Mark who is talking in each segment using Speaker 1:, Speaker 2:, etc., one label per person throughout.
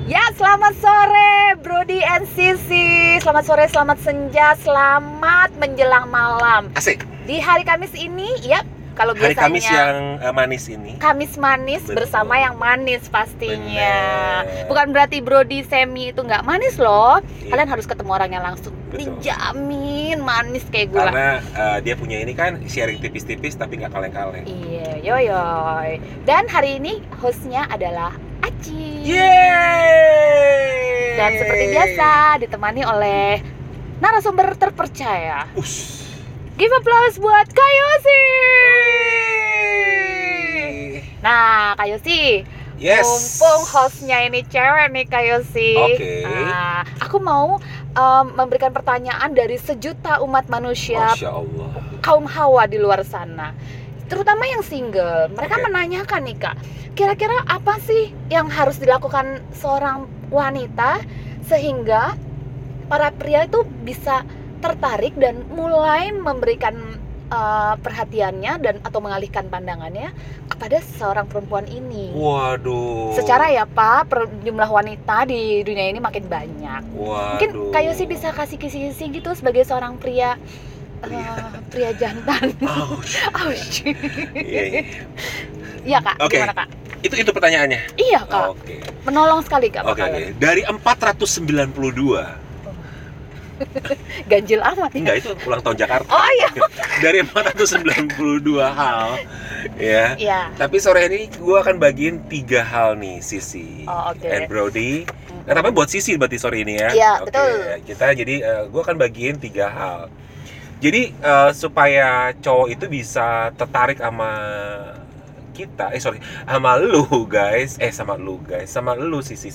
Speaker 1: Ya, selamat sore Brody and Sisi. Selamat sore, selamat senja, selamat menjelang malam.
Speaker 2: Asik.
Speaker 1: Di hari Kamis ini, ya, kalau
Speaker 2: Hari
Speaker 1: biasanya
Speaker 2: Kamis yang manis ini.
Speaker 1: Kamis manis.
Speaker 2: Betul.
Speaker 1: Bersama yang manis pastinya.
Speaker 2: Bener.
Speaker 1: Bukan berarti Brody Semi itu nggak manis loh.
Speaker 2: Iya.
Speaker 1: Kalian harus ketemu orangnya langsung.
Speaker 2: Betul.
Speaker 1: Dijamin manis kayak gula.
Speaker 2: Karena dia punya ini kan sharing tipis-tipis tapi nggak kaleng-kaleng.
Speaker 1: Iya, yoyoy. Dan hari ini hostnya adalah Aci.
Speaker 2: Yeay!
Speaker 1: Dan seperti biasa ditemani oleh narasumber terpercaya.
Speaker 2: Ush.
Speaker 1: Give applause buat Kayosi. Nah, Kayosi,
Speaker 2: Yes.
Speaker 1: mumpung hostnya ini cewek nih Kayosi.
Speaker 2: Oke.
Speaker 1: Nah, aku mau memberikan pertanyaan dari sejuta umat manusia,
Speaker 2: Masya Allah.
Speaker 1: kaum hawa di luar sana, terutama yang single. Mereka
Speaker 2: Oke.
Speaker 1: menanyakan nih Kak, kira-kira apa sih yang harus dilakukan seorang wanita sehingga para pria itu bisa tertarik dan mulai memberikan perhatiannya dan atau mengalihkan pandangannya kepada seorang perempuan ini.
Speaker 2: Waduh.
Speaker 1: Secara ya Pak, jumlah wanita di dunia ini makin banyak.
Speaker 2: Waduh.
Speaker 1: Mungkin Kayosi bisa kasih kisi-kisi gitu sebagai seorang pria pria jantan.
Speaker 2: Ouch.
Speaker 1: Ouch.
Speaker 2: Iya, iya.
Speaker 1: Iya Kak,
Speaker 2: Oke.
Speaker 1: gimana Kak?
Speaker 2: Itu pertanyaannya.
Speaker 1: Iya Kak,
Speaker 2: Oke.
Speaker 1: menolong sekali Kak
Speaker 2: Oke,
Speaker 1: bakalan.
Speaker 2: dari 492.
Speaker 1: Ganjil amat ya.
Speaker 2: Enggak, itu ulang tahun Jakarta.
Speaker 1: Oh iya.
Speaker 2: Dari 492 hal. Ya.
Speaker 1: Iya.
Speaker 2: Tapi sore ini gue akan bagiin 3 hal nih, Sisi
Speaker 1: Oh, oke.
Speaker 2: and Brody. Kenapa buat Sisi berarti sore ini ya?
Speaker 1: Iya,
Speaker 2: Oke,
Speaker 1: betul.
Speaker 2: Kita jadi gue akan bagiin 3 hal. Jadi supaya cowok itu bisa tertarik sama kita, sama lu guys, sama lu Sisi.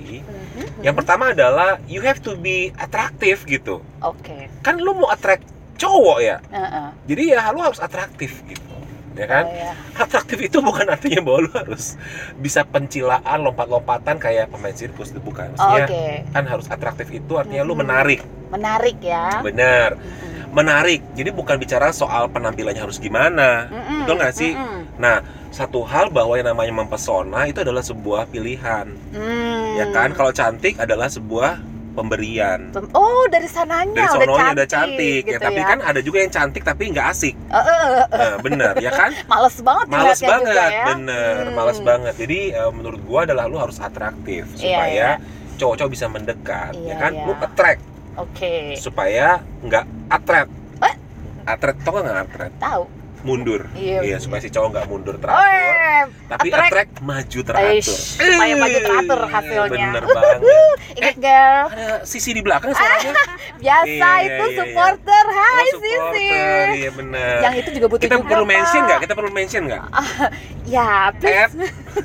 Speaker 2: Yang pertama adalah you have to be atraktif gitu.
Speaker 1: Oke.
Speaker 2: Kan lu mau attract cowok ya,
Speaker 1: Heeh.
Speaker 2: jadi ya lu harus atraktif gitu, ya kan?
Speaker 1: Oh, iya.
Speaker 2: Atraktif itu bukan artinya bahwa lu harus bisa pencilaan, lompat-lompatan kayak pemain sirkus, itu bukan. Maksudnya
Speaker 1: Oke.
Speaker 2: kan harus atraktif itu artinya lu menarik.
Speaker 1: Menarik ya.
Speaker 2: Bener, menarik. Jadi bukan bicara soal penampilannya harus gimana, betul nggak sih? Nah, satu hal bahwa yang namanya mempesona itu adalah sebuah pilihan, ya kan? Kalau cantik adalah sebuah pemberian.
Speaker 1: Oh, dari sananya
Speaker 2: Dari sononya udah cantik
Speaker 1: gitu
Speaker 2: ya, tapi
Speaker 1: ya.
Speaker 2: kan ada juga yang cantik tapi nggak asik. Nah, bener ya kan?
Speaker 1: Males banget
Speaker 2: Males
Speaker 1: dilihatnya
Speaker 2: banget,
Speaker 1: juga ya.
Speaker 2: bener, males banget. Jadi menurut gua adalah lu harus atraktif
Speaker 1: Iya,
Speaker 2: supaya
Speaker 1: iya.
Speaker 2: cowok-cowok bisa mendekat,
Speaker 1: Iya,
Speaker 2: ya kan?
Speaker 1: iya.
Speaker 2: Lu attract
Speaker 1: Oke.
Speaker 2: supaya nggak atret.
Speaker 1: What?
Speaker 2: Atret, tau nggak atret?
Speaker 1: Tahu.
Speaker 2: Mundur.
Speaker 1: Iya,
Speaker 2: Supaya si cowok nggak mundur
Speaker 1: Oh,
Speaker 2: teratur, tapi attract maju teratur.
Speaker 1: supaya maju teratur hasilnya.
Speaker 2: Bener banget.
Speaker 1: Ingat girl.
Speaker 2: Ada Sisi di belakang suaranya.
Speaker 1: Biasa
Speaker 2: Iya,
Speaker 1: itu
Speaker 2: iya.
Speaker 1: supporter. Hai
Speaker 2: Oh,
Speaker 1: Sisi.
Speaker 2: supporter, iya bener.
Speaker 1: Yang itu juga butuh
Speaker 2: Kita
Speaker 1: juga,
Speaker 2: perlu
Speaker 1: Pak.
Speaker 2: mention nggak? Kita perlu mention nggak?
Speaker 1: Ya, please.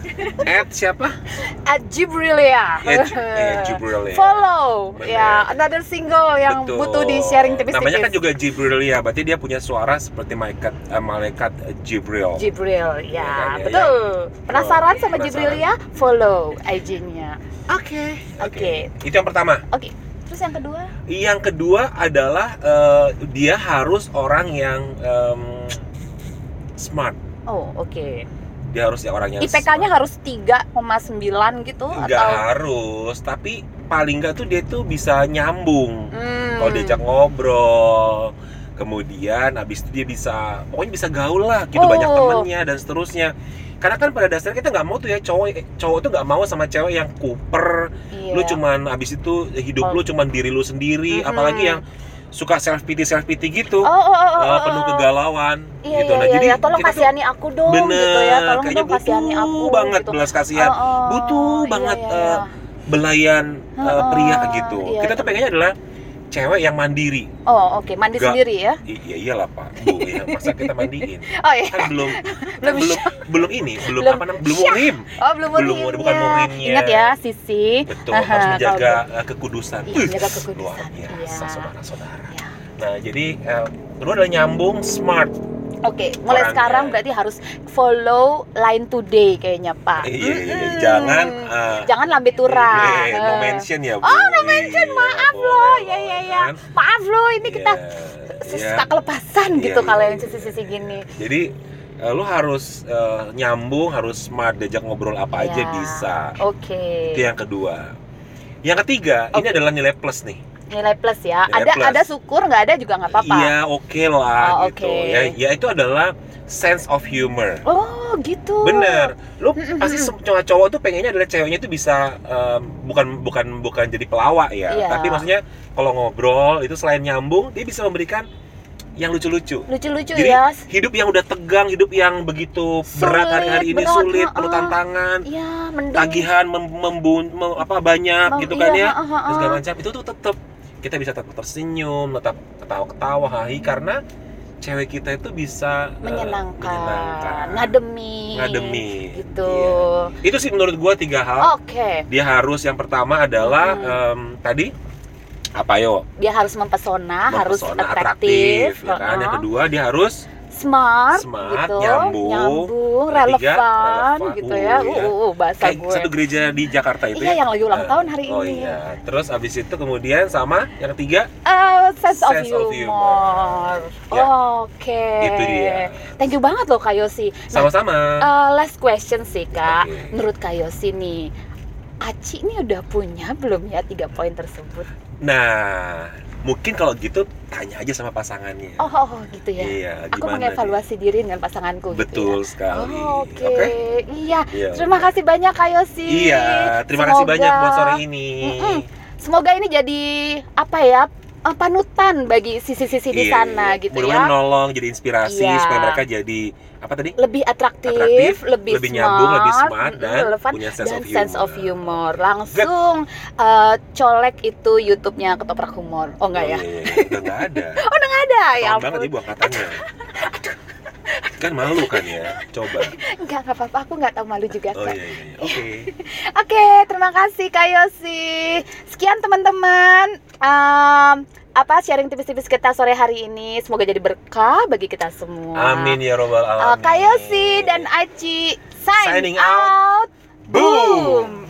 Speaker 2: At siapa?
Speaker 1: At Jibrilia.
Speaker 2: Jibril ya.
Speaker 1: Follow.
Speaker 2: Bener.
Speaker 1: Ya, another single yang
Speaker 2: Betul.
Speaker 1: butuh di sharing tipis-tipis.
Speaker 2: Namanya kan juga Jibril ya, berarti dia punya suara seperti malaikat Jibril.
Speaker 1: Jibril,
Speaker 2: Iya kan,
Speaker 1: ya,
Speaker 2: ya,
Speaker 1: betul. Penasaran sama
Speaker 2: Penasaran.
Speaker 1: Jibril ya? Follow IG-nya.
Speaker 2: Oke.
Speaker 1: Oke.
Speaker 2: Itu yang pertama.
Speaker 1: Oke. Terus yang kedua?
Speaker 2: Yang kedua adalah dia harus orang yang smart.
Speaker 1: Oh, oke.
Speaker 2: Dia harus orang yang
Speaker 1: IPK-nya harus 3,9 gitu
Speaker 2: nggak
Speaker 1: atau
Speaker 2: harus, tapi paling nggak tuh dia tuh bisa nyambung. Kalau diajak
Speaker 1: Hmm.
Speaker 2: ngobrol, kemudian habis itu dia bisa, pokoknya bisa gaul lah gitu,
Speaker 1: Oh.
Speaker 2: banyak temennya dan seterusnya. Karena kan pada dasarnya kita nggak mau tuh ya cowok tuh nggak mau sama cewek yang kuper.
Speaker 1: Iya.
Speaker 2: Lu cuman habis itu hidup lu cuman diri lu sendiri, apalagi yang suka self pity gitu. Penuh kegalauan
Speaker 1: Iya,
Speaker 2: gitu.
Speaker 1: iya,
Speaker 2: Nah,
Speaker 1: iya,
Speaker 2: jadi
Speaker 1: iya. Tolong
Speaker 2: kita tuh
Speaker 1: kasihani aku dong
Speaker 2: bener,
Speaker 1: gitu ya. Tolong
Speaker 2: kayaknya
Speaker 1: dong kasihani aku
Speaker 2: butuh banget
Speaker 1: gitu.
Speaker 2: belas kasihan, butuh
Speaker 1: Iya,
Speaker 2: banget
Speaker 1: iya.
Speaker 2: belayan pria gitu.
Speaker 1: Iya,
Speaker 2: Kita tuh pengennya adalah cewek yang mandiri.
Speaker 1: Oh, oke. Mandi
Speaker 2: Nggak-
Speaker 1: sendiri ya.
Speaker 2: Iya iyalah Pak, Bu, ya masa kita mandiin?
Speaker 1: Oh iya.
Speaker 2: Kan belum
Speaker 1: Belum
Speaker 2: belum murim.
Speaker 1: Oh, belum
Speaker 2: Bukan murimnya.
Speaker 1: Ingat ya, Sisi.
Speaker 2: Betul, harus menjaga kekudusan.
Speaker 1: Iya, menjaga kekudusan.
Speaker 2: Luar biasa,
Speaker 1: Iya.
Speaker 2: saudara-saudara.
Speaker 1: Ya.
Speaker 2: Nah, jadi kedua adalah nyambung, smart.
Speaker 1: Oke, mulai
Speaker 2: Orangnya.
Speaker 1: sekarang berarti harus follow Line Today kayaknya, Pak.
Speaker 2: Iya, jangan
Speaker 1: Jangan lambe tura.
Speaker 2: no mention ya, Bu.
Speaker 1: Oh, no mention,
Speaker 2: Iya,
Speaker 1: maaf
Speaker 2: boleh
Speaker 1: loh.
Speaker 2: loh,
Speaker 1: Ya.
Speaker 2: kan?
Speaker 1: Maaf loh, ini kita
Speaker 2: Iya,
Speaker 1: suka kelepasan gitu
Speaker 2: Iya,
Speaker 1: kalau
Speaker 2: iya,
Speaker 1: yang sisi-sisi gini.
Speaker 2: Jadi Lu harus nyambung, harus smart, diajak ngobrol apa aja
Speaker 1: Ya.
Speaker 2: bisa.
Speaker 1: Oke.
Speaker 2: Itu yang kedua. Yang ketiga, ini
Speaker 1: Oke.
Speaker 2: adalah nilai plus nih.
Speaker 1: Nilai plus ya.
Speaker 2: Nilai plus.
Speaker 1: Ada syukur, nggak ada juga nggak apa-apa.
Speaker 2: Iya, oke lah
Speaker 1: Oh,
Speaker 2: gitu.
Speaker 1: oke.
Speaker 2: Ya itu adalah sense of humor.
Speaker 1: Oh, gitu.
Speaker 2: Bener, lu pasti semua cowok tuh pengennya adalah ceweknya tuh bisa bukan jadi pelawak ya,
Speaker 1: Iya.
Speaker 2: tapi maksudnya kalau ngobrol itu selain nyambung, dia bisa memberikan yang lucu-lucu.
Speaker 1: Lucu-lucu
Speaker 2: Jadi
Speaker 1: ya.
Speaker 2: hidup yang udah tegang, hidup yang begitu berat
Speaker 1: Sulit,
Speaker 2: hari-hari ini
Speaker 1: berat,
Speaker 2: sulit, penuh
Speaker 1: heeh.
Speaker 2: tantangan,
Speaker 1: Iya, mendung.
Speaker 2: tagihan banyak gitu kan
Speaker 1: Iya,
Speaker 2: ya,
Speaker 1: heeh.
Speaker 2: terus segala macam itu tuh tetap kita bisa tetap tersenyum, tetap ketawa-ketawa, hahi karena cewek kita itu bisa
Speaker 1: menyenangkan, ngademi gitu.
Speaker 2: Iya. Itu sih menurut gua 3 hal.
Speaker 1: Oke.
Speaker 2: Dia harus, yang pertama adalah tadi apa yo?
Speaker 1: Dia harus mempesona, harus
Speaker 2: Mempesona,
Speaker 1: atraktif,
Speaker 2: ya kan? Yang
Speaker 1: heeh.
Speaker 2: kedua dia harus
Speaker 1: smart,
Speaker 2: smart,
Speaker 1: gitu,
Speaker 2: nyambung.
Speaker 1: relevan,
Speaker 2: Ketiga, relevan.
Speaker 1: gitu ya. Bahasa
Speaker 2: Kayak
Speaker 1: gue.
Speaker 2: satu gereja di Jakarta itu
Speaker 1: Iya,
Speaker 2: ya.
Speaker 1: yang lagi ulang tahun hari
Speaker 2: Oh
Speaker 1: ini.
Speaker 2: iya. Terus abis itu kemudian sama yang ketiga
Speaker 1: Sense of
Speaker 2: Sense of
Speaker 1: humor.
Speaker 2: Ya.
Speaker 1: Oke.
Speaker 2: Itu dia.
Speaker 1: Thank you banget loh Kak Yosi. Nah,
Speaker 2: sama-sama.
Speaker 1: last question sih Kak.
Speaker 2: Oke.
Speaker 1: Menurut Kak Yosi nih, Aci ini udah punya belum ya 3 poin tersebut?
Speaker 2: Nah, mungkin kalau gitu tanya aja sama pasangannya.
Speaker 1: Oh, gitu ya.
Speaker 2: Iya,
Speaker 1: Aku
Speaker 2: gimana
Speaker 1: mengevaluasi diri dengan pasanganku
Speaker 2: Betul
Speaker 1: gitu ya.
Speaker 2: sekali.
Speaker 1: Oke. Iya.
Speaker 2: Iya.
Speaker 1: Terima kasih banyak Kak Yosi.
Speaker 2: Iya, terima kasih banyak buat sore ini.
Speaker 1: Semoga ini jadi apa ya? Panutan bagi sisi-sisi di
Speaker 2: Iya,
Speaker 1: sana gitu
Speaker 2: mudah-mudahan
Speaker 1: ya.
Speaker 2: nolong, jadi inspirasi
Speaker 1: Iya.
Speaker 2: supaya mereka jadi apa tadi?
Speaker 1: Lebih atraktif, lebih smart,
Speaker 2: nyambung, lebih smart dan
Speaker 1: relevan,
Speaker 2: punya sense
Speaker 1: dan
Speaker 2: of
Speaker 1: sense of
Speaker 2: humor.
Speaker 1: humor. Langsung colek itu YouTube-nya Ketoprak Humor. Oh enggak ya?
Speaker 2: Iya, udah nggak ada.
Speaker 1: Ada ya
Speaker 2: Tahun
Speaker 1: ampun.
Speaker 2: banget ibu angkatannya. Kan malu kan ya, coba.
Speaker 1: Enggak apa-apa, aku nggak tahu malu juga
Speaker 2: Oh
Speaker 1: kok.
Speaker 2: iya, oke.
Speaker 1: Oke, terima kasih Kak Yosi. Sekian teman-teman, sharing tipis-tipis kita sore hari ini. Semoga jadi berkah bagi kita semua.
Speaker 2: Amin ya robbal alamin.
Speaker 1: Kak Yosi dan Aci signing
Speaker 2: Signing out.
Speaker 1: out. Boom.